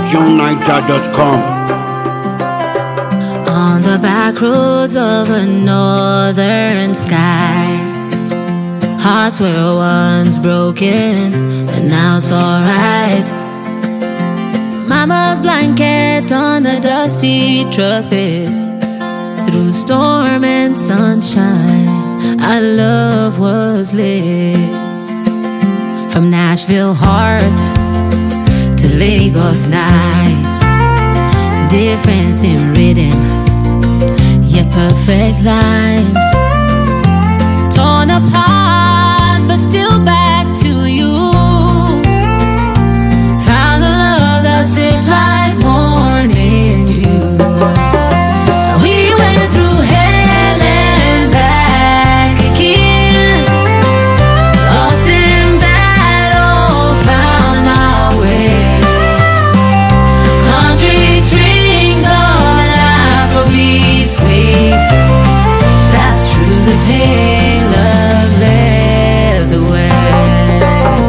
JohnNiger.com. On the back roads of a northern sky, hearts were once broken, but now it's alright. Mama's blanket on a dusty trumpet. Through storm and sunshine, our love was lit. From Nashville heart to Lagos nights, difference in rhythm, yet perfect lines. Torn apart, but still back to you. Found a love that sits like morning dew. We went through hell and back again. Lost in battle, found our way. Country strings on Afrobeats wave. That's true, the pain, love led the way.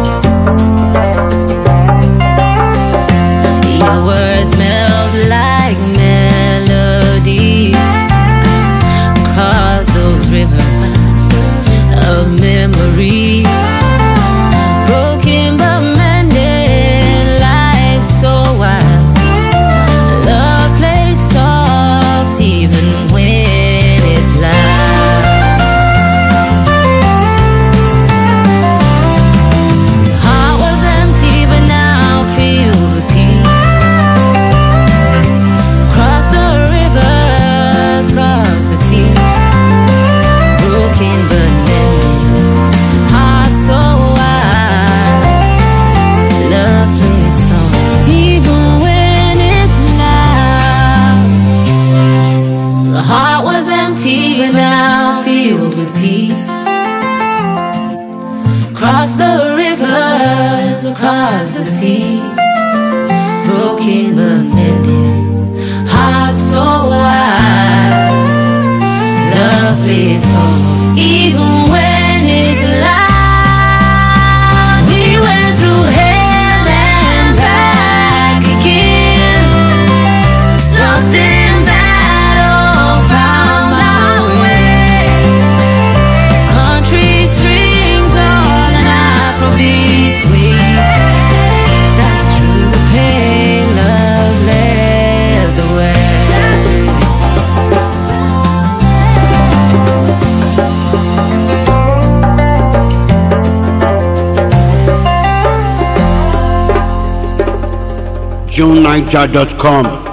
Your words melt like melodies across those rivers of memories. Broken but mended, life so wild. Love plays soft even when it's loud. The heart was empty but now filled with peace. Cross the rivers, cross the sea. Broken but mended, heart so wide. Love plays soft even when it's loud. The heart was empty but now filled with peace. Cross the rivers, across the seas. Broken but mended, heart so wide. Love plays soft even when it's loud. We went through hell and back again. Lost in battle, found our way. Country strings on an Afrobeats wave. That's true, the pain, love led the way. JohnNiger.com.